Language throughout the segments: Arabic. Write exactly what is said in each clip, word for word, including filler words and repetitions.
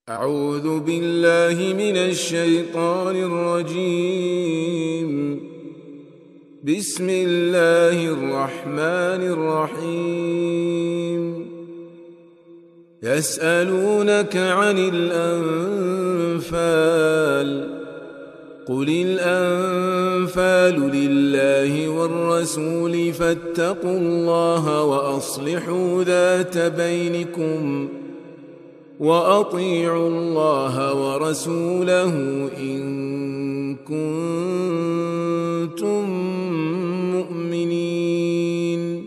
أعوذ بالله من الشيطان الرجيم. بسم الله الرحمن الرحيم. يسألونك عن الأنفال قل الأنفال لله والرسول فاتقوا الله وأصلحوا ذات بينكم وأطيعوا الله ورسوله إن كنتم مؤمنين.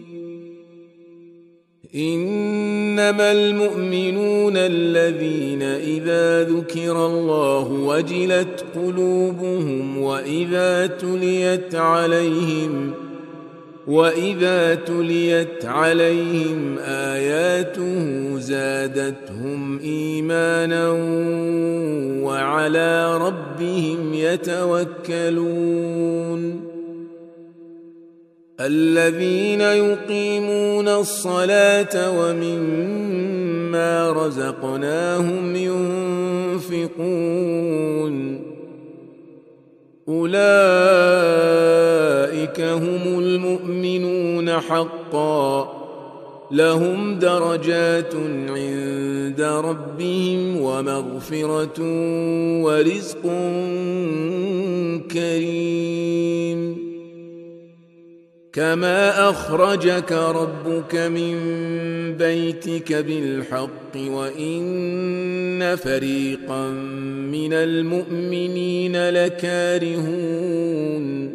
إنما المؤمنون الذين إذا ذكر الله وجلت قلوبهم وإذا تليت عليهم وإذا تليت عليهم آياته زادتهم إيمانا وعلى ربهم يتوكلون. الذين يقيمون الصلاة ومما رزقناهم ينفقون أولئك هم المؤمنون حقا لهم درجات عند ربهم ومغفرة ورزق كريم. كما أخرجك ربك من بيتك بالحق وإن فريقا من المؤمنين لكارهون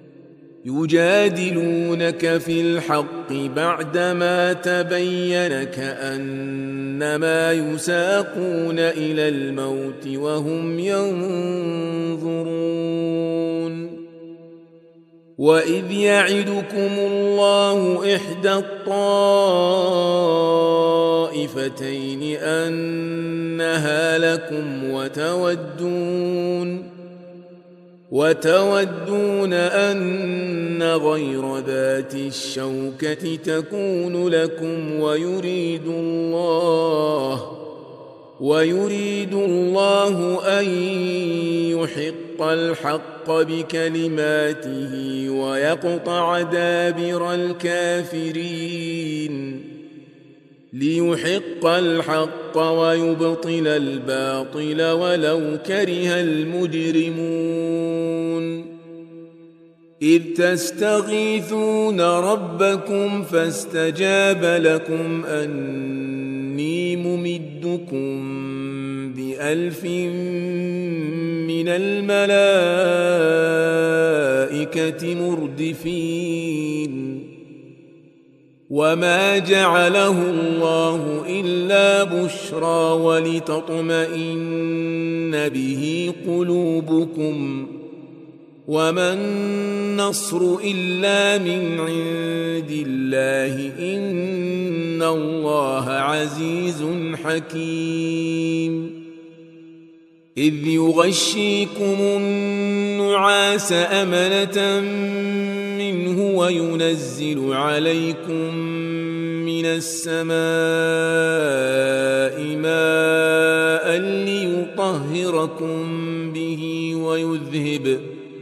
يجادلونك في الحق بعدما تبين كأنما يساقون إلى الموت وهم ينظرون. وإذ يعدكم الله إحدى الطائفتين أنها لكم وتودون وتودون أن غير ذات الشوكة تكون لكم ويريد الله ويريد الله أن يحق الحق بكلماته ويقطع دابر الكافرين ليحق الحق ويبطل الباطل ولو كره المجرمون. إذ تستغيثون ربكم فاستجاب لكم أني ممدكم بألف من الملائكة مردفين. وما جعله الله إلا بشرى ولتطمئن به قلوبكم وما النصر إلا من عند الله إن الله عزيز حكيم. إذ يغشيكم النعاس أمنة منه وينزل عليكم من السماء ماء ليطهركم به ويذهب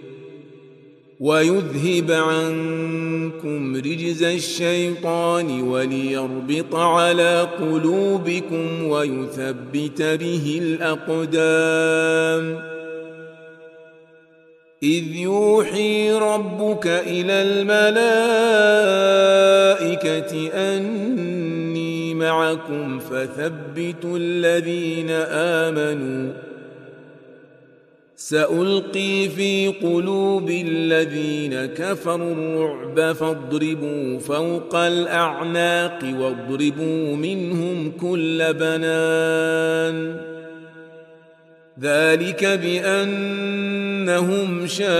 ويذهب عنكم رجز الشيطان وليربط على قلوبكم ويثبت به الأقدام. إذ يوحي ربك إلى الملائكة أني معكم فثبتوا الذين آمنوا سألقي في قلوب الذين كفروا الرعب فاضربوا فوق الأعناق واضربوا منهم كل بنان. ذلك بأنهم شاقوا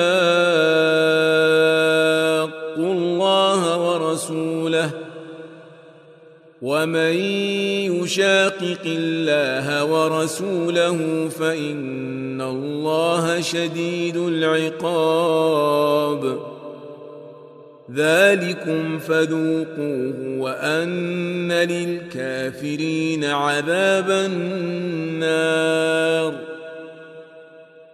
الله ورسوله ومن يشاقق الله ورسوله فإن الله شديد العقاب. ذلكم فذوقوه وأن للكافرين عذاب النار.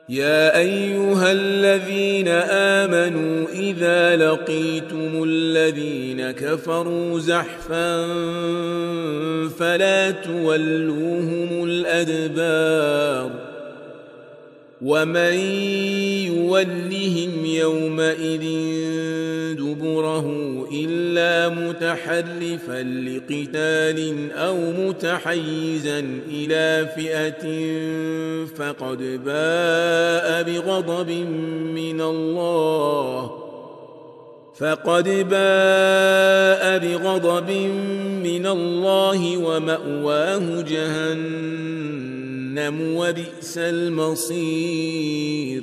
يا أيها الذين آمنوا إذا لقيتم الذين كفروا زحفا فلا تولوهم الأدبار ومن يولهم يومئذ دبره إلا متحرفا لقتال أو متحيزا إلى فئة فقد باء بغضب من الله فقد باء بغضب من الله ومأواه جهنم وبئس المصير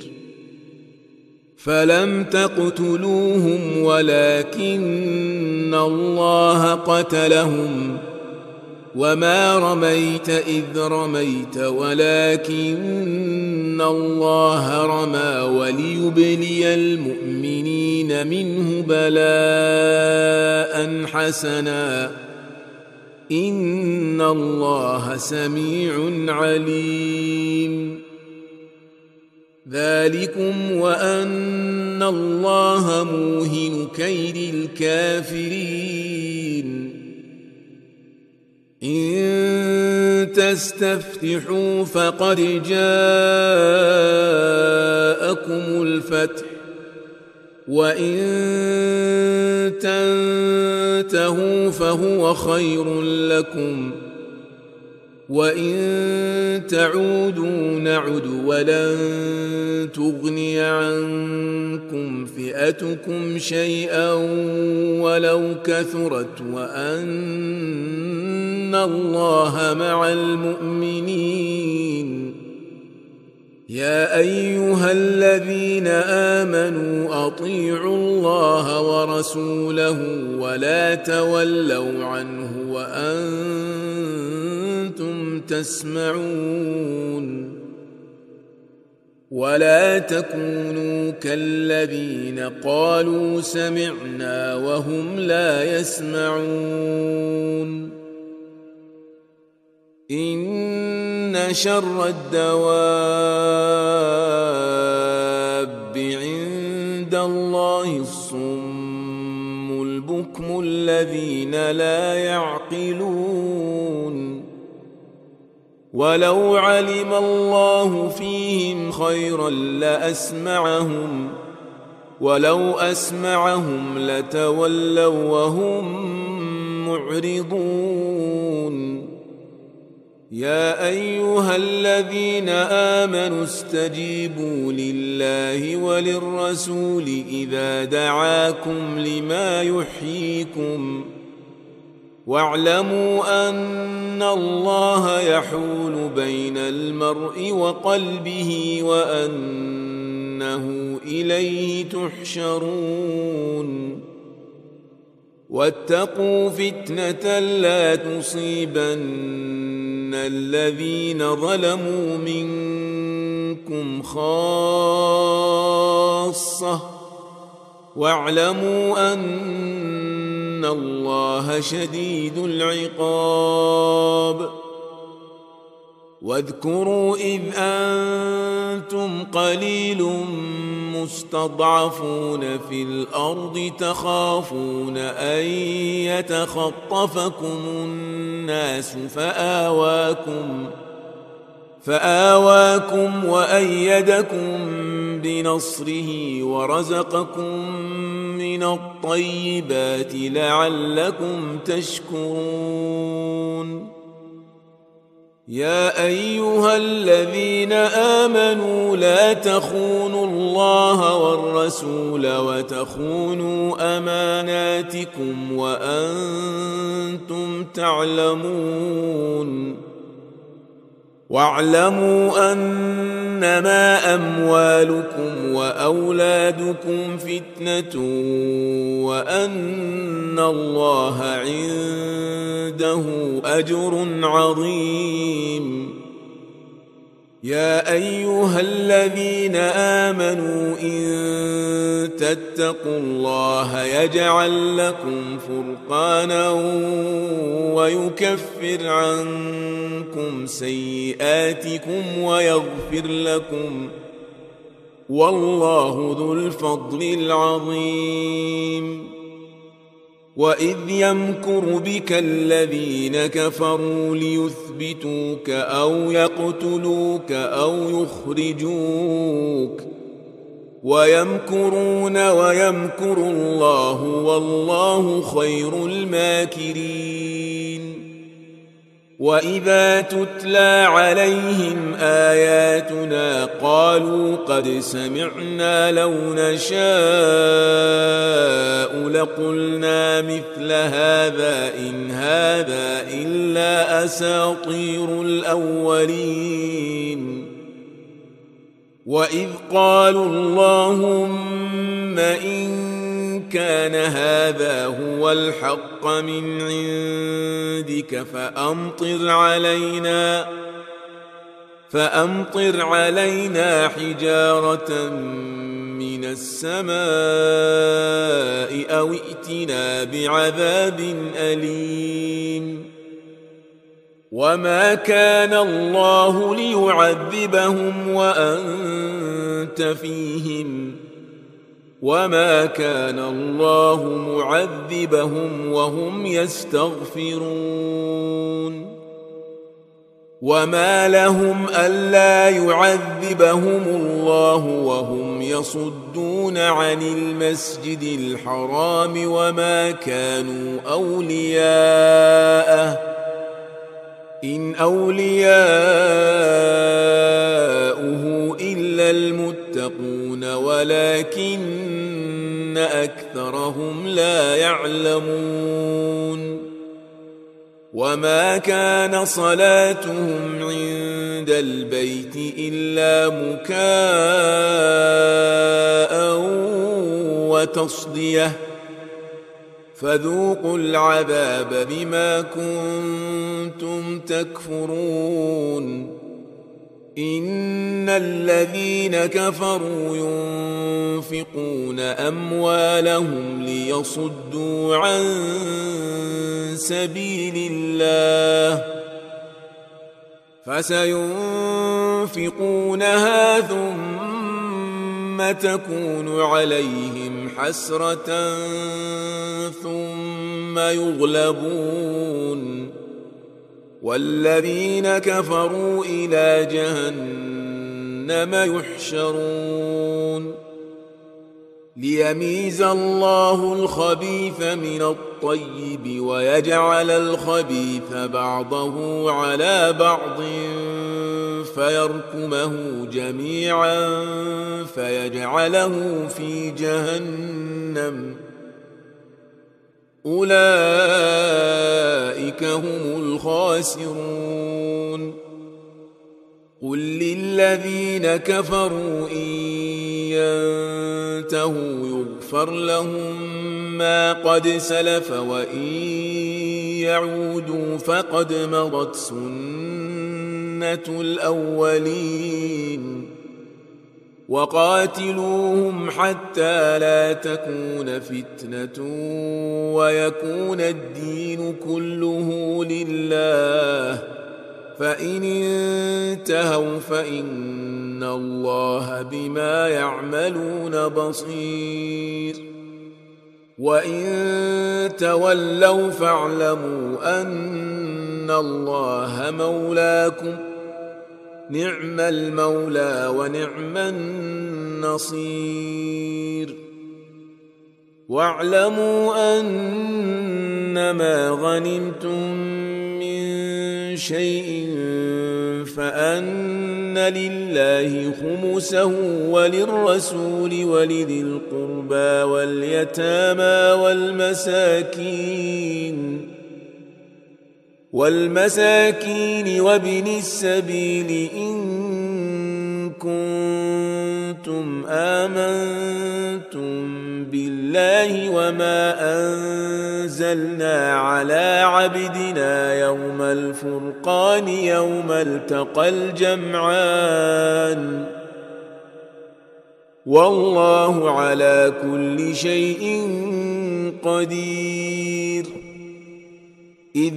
فلم تقتلوهم ولكن الله قتلهم وما رميت إذ رميت ولكن الله رمى وليبلي المؤمنين منه بلاء حسنا إن الله سميع عليم ذلكم وأن الله موهن كيد الكافرين إن تستفتحوا فقد جاءكم الفتح وإن تنتهوا فهو خير لكم وإن تعودوا نعد ولن تغني عنكم فئتكم شيئا ولو كثرت وأن الله مع المؤمنين يا أيها الذين آمنوا أطيعوا الله ورسوله ولا تولوا عنه وأنتم تسمعون ولا تكونوا كالذين قالوا سمعنا وهم لا يسمعون إن شر الدواب عند الله الصم البكم الذين لا يعقلون ولو علم الله فيهم خيرا لأسمعهم ولو أسمعهم لتولوا وهم معرضون يا أيها الذين آمنوا استجيبوا لله وللرسول إذا دعاكم لما يحييكم واعلموا أن الله يحول بين المرء وقلبه وأنه إليه تحشرون واتقوا فتنة لا تصيبن الذين ظلموا منكم خاصة واعلموا أن الله شديد العقاب واذكروا إذ أنتم قليل مستضعفون في الأرض تخافون أن يتخطفكم الناس فآواكم فآواكم وأيدكم بنصره ورزقكم من الطيبات لعلكم تشكرون يا أيها الذين آمنوا لا تخونوا الله والرسول وتخونوا أماناتكم وأنتم تعلمون واعلموا أنما أموالكم وأولادكم فتنة وأن الله عنده أجر عظيم يا أيها الذين آمنوا إن تتقوا الله يجعل لكم فرقانا ويكفر عنكم سيئاتكم ويغفر لكم والله ذو الفضل العظيم. وإذ يمكر بك الذين كفروا ليثبتوك أو يقتلوك أو يخرجوك ويمكرون ويمكر الله والله خير الماكرين. وإذا تتلى عليهم آياتنا قالوا قد سمعنا لو نشاء لقلنا مثل هذا إن هذا إلا أساطير الأولين. وإذ قالوا اللهم إن كان هذا هو الحق من عندك فأمطر علينا فأمطر علينا حجارة من السماء أو ائتنا بعذاب أليم. وما كان الله ليعذبهم وأنت فيهم وما كان الله معذبهم وهم يستغفرون. وما لهم ألا يعذبهم الله وهم يصدون عن المسجد الحرام وما كانوا أولياءه إن أولياؤه إلا المتقون ولكن أكثرهم لا يعلمون. وما كان صلاتهم عند البيت إلا مكاء وتصدية فذوقوا العذاب بما كنتم تكفرون. إن الذين كفروا ينفقون أموالهم ليصدوا عن سبيل الله فسينفقونها ثم تكون عليهم حسرة ثم يغلبون والذين كفروا إلى جهنم يحشرون. ليميز الله الخبيث من الطيب ويجعل الخبيث بعضه على بعض فيركمه جميعا فيجعله في جهنم أولئك هم الخاسرون. قل للذين كفروا إن ينتهوا يغفر لهم ما قد سلف وإن يعودوا فقد مضت سنة الأولين. وقاتلوهم حتى لا تكون فتنة ويكون الدين كله لله فإن انتهوا فإن الله بما يعملون بصير. وإن تولوا فاعلموا أن الله مولاكم نعم المولى ونعم النصير. واعلموا أنما غنمتم من شيء فأن لله خمسه وللرسول ولذي القربى واليتامى والمساكين والمساكين وابن السبيل إن كنتم آمنتم بالله وما أنزلنا على عبدنا يوم الفرقان يوم التقى الجمعان والله على كل شيء قدير. إذ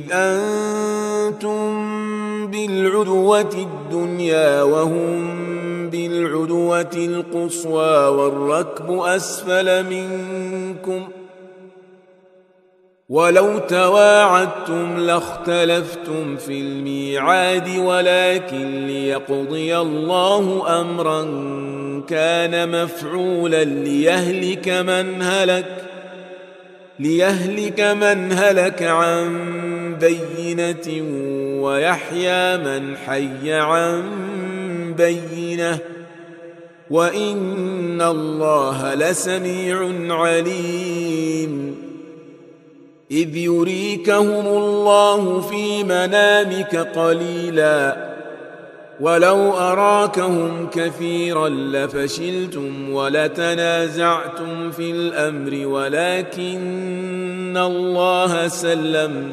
أنتم بالعدوة الدنيا وهم بالعدوة بالعدوة القصوى والركب أسفل منكم ولو تواعدتم لاختلفتم في الميعاد ولكن ليقضي الله أمرا كان مفعولا ليهلك من هلك ليهلك من هلك عن بينة ويحيى من حي عن بينة وإن الله لسميع عليم إذ يريكهم الله في منامك قليلا ولو أراكهم كثيرا لفشلتم ولتنازعتم في الأمر ولكن الله سلم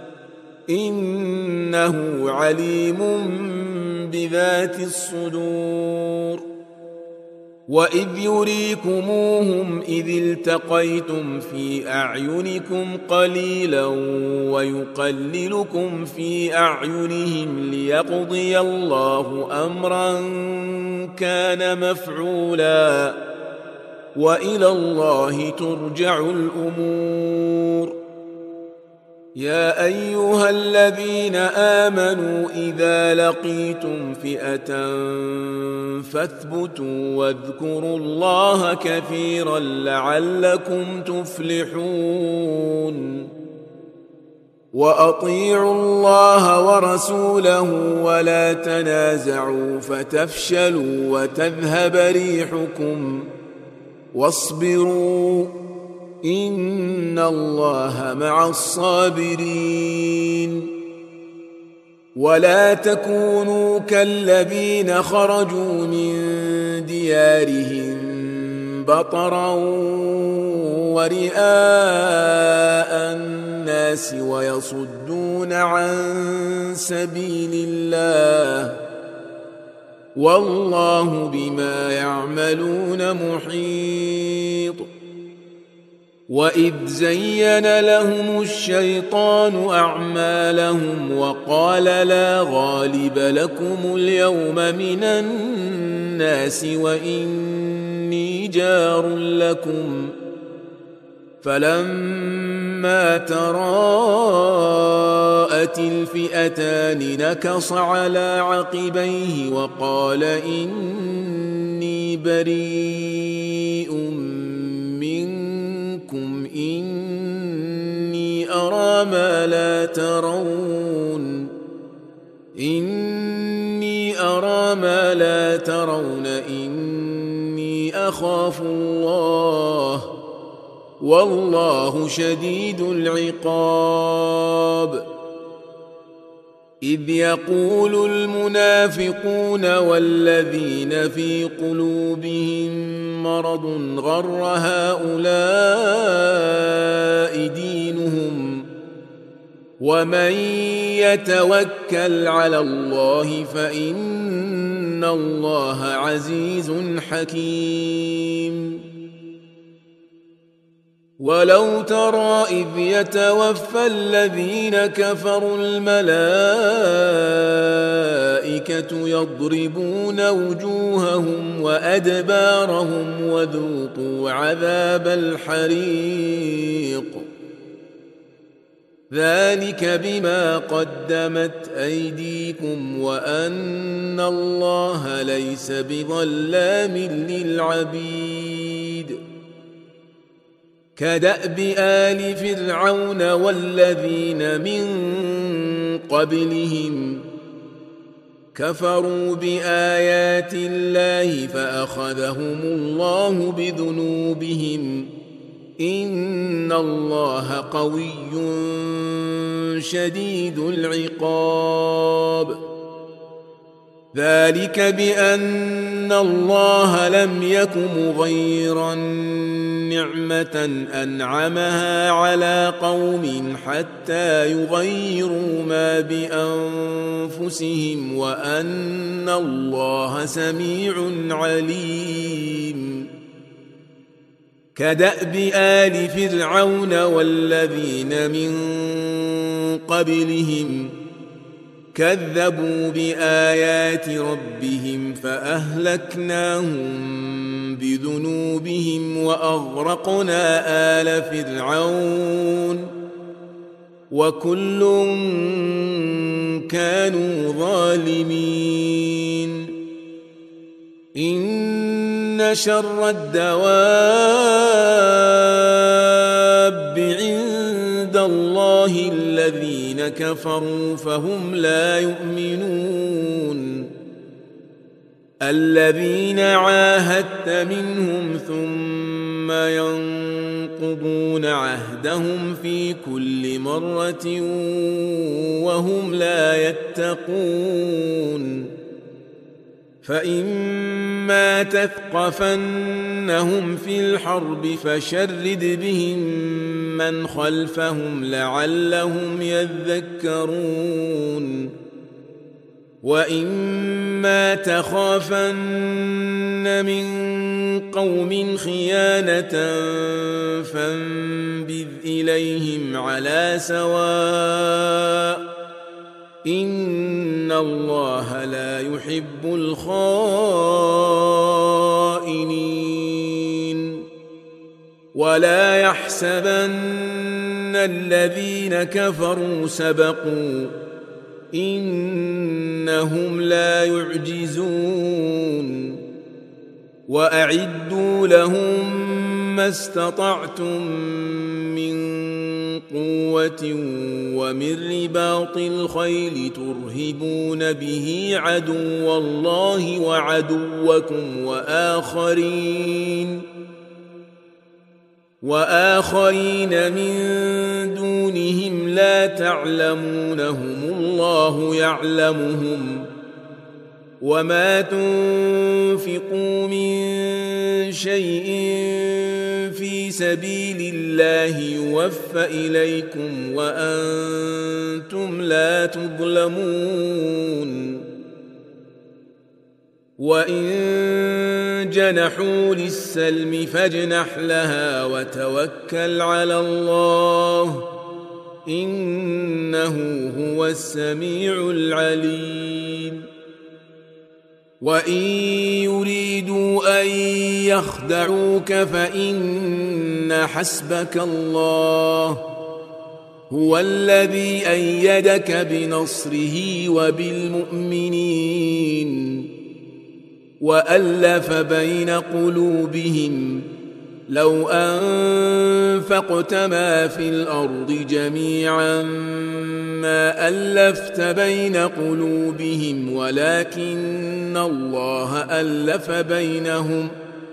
إنه عليم بذات الصدور وإذ يريكموهم إذ التقيتم في أعينكم قليلا ويقللكم في أعينهم ليقضي الله أمرا كان مفعولا وإلى الله ترجع الأمور يا أيها الذين آمنوا إذا لقيتم فئة فاثبتوا واذكروا الله كثيرا لعلكم تفلحون وأطيعوا الله ورسوله ولا تنازعوا فتفشلوا وتذهب ريحكم واصبروا إن الله مع الصابرين ولا تكونوا كالذين خرجوا من ديارهم بطرا ورئاء الناس ويصدون عن سبيل الله والله بما يعملون محيط وإذ زين لهم الشيطان أعمالهم وقال لا غالب لكم اليوم من الناس وإني جار لكم فلما تراءت الفئتان نكص على عقبيه وقال إني بريء منكم إني أرى ما لا ترون إني أرى ما لا ترون إني أخاف الله والله شديد العقاب إذ يقول المنافقون والذين في قلوبهم مرض غر هؤلاء دينهم ومن يتوكل على الله فإن الله عزيز حكيم ولو ترى إذ يتوفى الذين كفروا الملائكة يضربون وجوههم وأدبارهم وذوقوا عذاب الحريق ذلك بما قدمت أيديكم وأن الله ليس بظلام للعبيد كدأب آل فرعون والذين من قبلهم كفروا بآيات الله فأخذهم الله بذنوبهم إن الله قوي شديد العقاب ذلك بأن الله لم يك مغيرا نعمة أنعمها على قوم حتى يغيروا ما بأنفسهم وأن الله سميع عليم كدأب آل فرعون والذين من قبلهم كذبوا بآيات ربهم فأهلكناهم بذنوبهم وأغرقنا آل فرعون وكل كانوا ظالمين إن شر الدواب عند الله الذين كفروا فهم لا يؤمنون الذين عاهدت منهم ثم ينقضون عهدهم في كل مرة وهم لا يتقون فإما تثقفنهم في الحرب فشرد بهم من خلفهم لعلهم يذكرون وإما تخافن من قوم خيانة فانبذ إليهم على سواء إن الله لا يحب الخائنين ولا يحسبن الذين كفروا سبقوا إنهم لا يعجزون وأعدوا لهم ما استطعتم من قوة ومن رباط الخيل ترهبون به عدو الله وعدوكم وآخرين وآخرين من دونهم لا تعلمونهم الله يعلمهم وما تنفقوا من شيء في سبيل الله يوفى إليكم وأنتم لا تظلمون وإن جنحوا للسلم فاجنح لها وتوكل على الله إنه هو السميع العليم وإن يريدوا أن يخدعوك فإن حسبك الله هو الذي أيدك بنصره وبالمؤمنين وألف بين قلوبهم لو أنفقت ما في الأرض جميعا ما ألفت بين قلوبهم ولكن الله ألف بينهم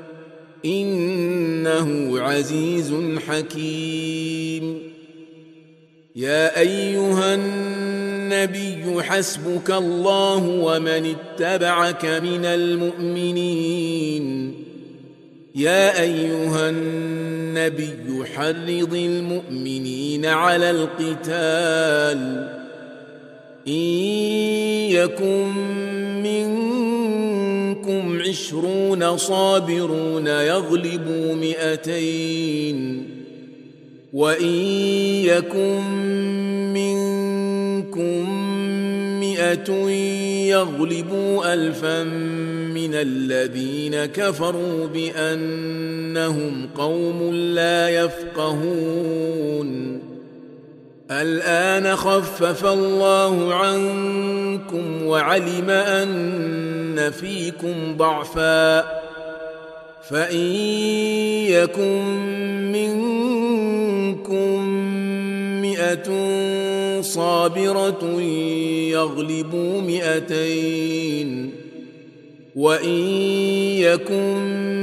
إنه عزيز حكيم يا أيها النبي حسبك الله ومن اتبعك من المؤمنين يا أيها النبي حرض المؤمنين على القتال إن يكن منكم عشرون صابرون يغلبوا مئتين وإن يكن منكم مئة يغلبوا ألفا من الذين كفروا بأنهم قوم لا يفقهون الآن خفف الله عنكم وعلم أن فيكم ضعفا فإن يكن منكم مئة صابرة يغلبوا مئتين وإن يكن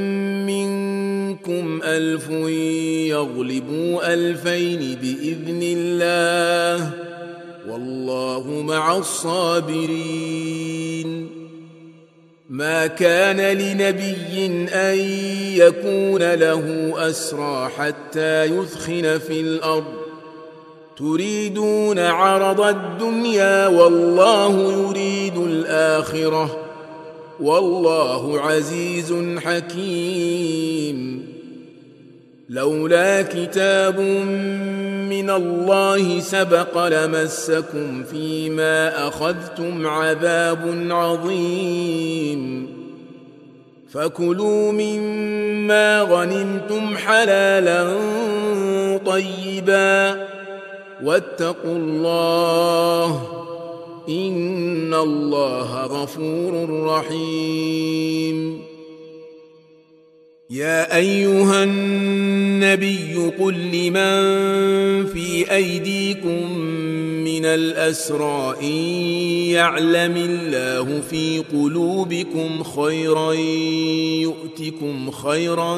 منكم ألف يغلبوا ألفين بإذن الله والله مع الصابرين ما كان لنبي أن يكون له أسرى حتى يثخن في الأرض تريدون عرض الدنيا والله يريد الآخرة والله عزيز حكيم لولا كتاب من الله سبق لمسكم فيما أخذتم عذاب عظيم فكلوا مما غنمتم حلالا طيبا واتقوا الله إن الله غفور رحيم. يا أيها النبي قل لمن في أيديكم من الأسرى إن يعلم الله في قلوبكم خيرا يؤتكم خيرا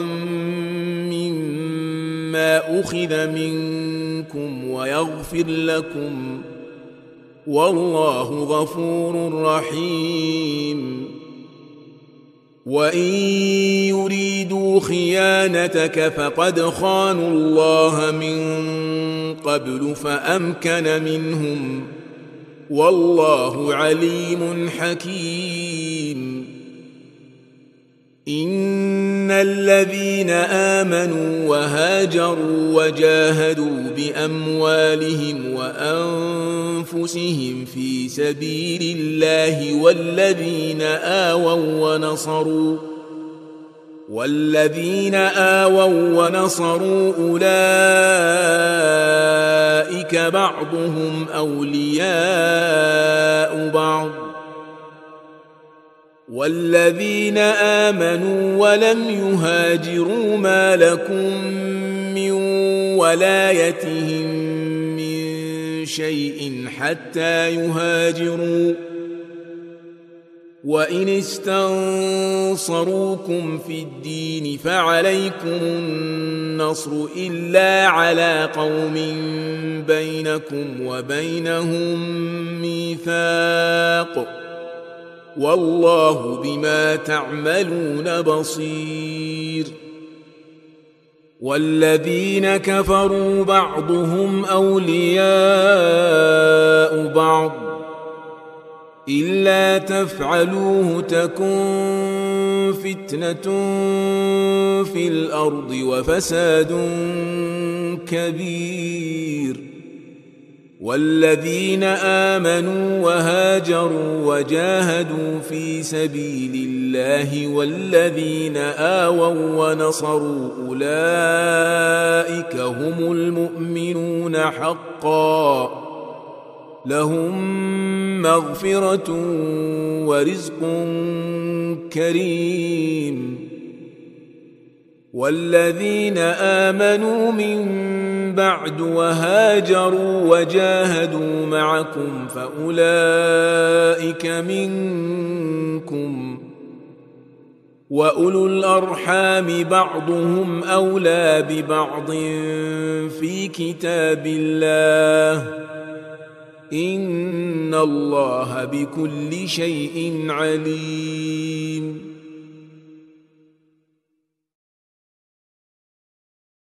مما أخذ منكم ويغفر لكم والله غفور رحيم. وإن يريدوا خيانتك فقد خانوا الله من قبل فأمكن منهم والله عليم حكيم. إن الذين آمنوا وهاجروا وجاهدوا بأموالهم وأنفسهم في سبيل الله والذين آووا ونصروا والذين آووا ونصروا أولئك بعضهم أولياء بعض والذين آمنوا ولم يهاجروا ما لكم من ولايتهم من شيء حتى يهاجروا وإن استنصروكم في الدين فعليكم النصر إلا على قوم بينكم وبينهم ميثاق والله بما تعملون بصير. والذين كفروا بعضهم أولياء بعض إلا تفعلوه تكن فتنة في الأرض وفساد كبير. والذين آمنوا وهاجروا وجاهدوا في سبيل الله والذين آووا ونصروا أولئك هم المؤمنون حقا لهم مغفرة ورزق كريم. والذين آمنوا من بعد وهاجروا وجاهدوا معكم فأولئك منكم وأولو الأرحام بعضهم أولى ببعض في كتاب الله إن الله بكل شيء عليم.